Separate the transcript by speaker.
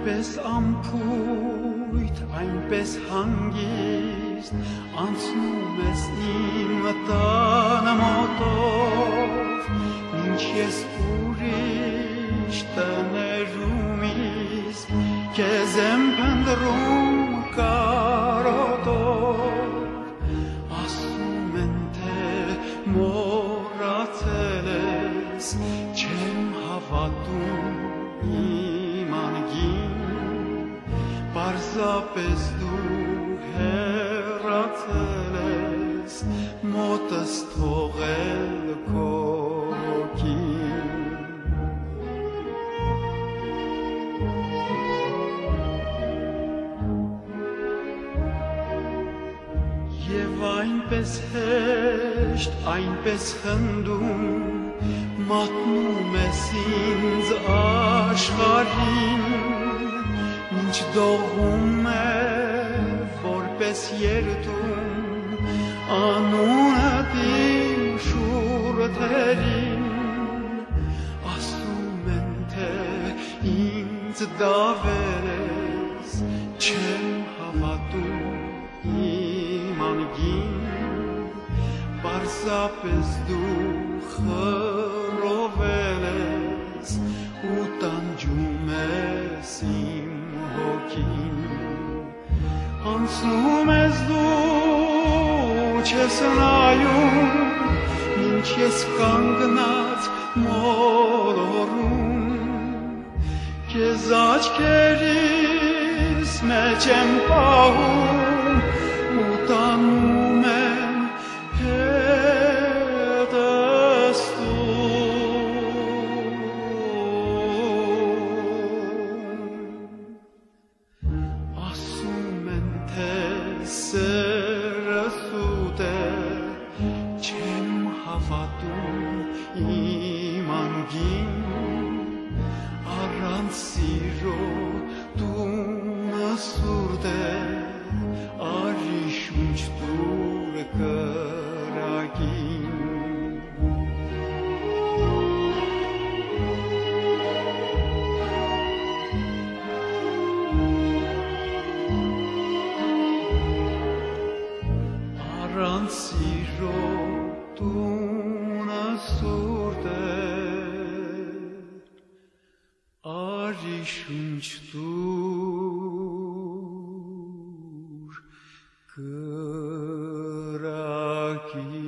Speaker 1: Այնպես ամփույթ, այնպես հանգիստ, անցնում ես իմ տանը մոտով, ինչ ես ուրիշ տներում իսկ, քեզ եմ փնտրում կարոտով, ասում են թե մոռացել ես, չեմ հավատում իմ անգին, պարզապես դու հեռացել ես, մոտս թողել քո կին։ Եվ այնպես հեշտ, այնպես խնդում, մատնում ես ինձ աշխարհին, ինչ դողում է որպես երդում, անունդ իմ շուրթերին, ասում են թե ինձ դավեր ես, չեմ հավատում իմ անգին, պարզապես դու խռովել ես ու տանջում ես իմ հոգին, անցնում ես դու չես նայում, ինչ ես կանգնած մոլորում, քեզ աչքերիս մեջ եմ պահում ու տանում եմ հետս տուն, ասում են թե սերը սուտ է, չեմ հավատում իմ անգին, առանց սիրո տունը սուրտ է, արի շունչ տուր կրակին։ Առանց սիրո տունը սուրտ է, արի շունչ տուր կրակին։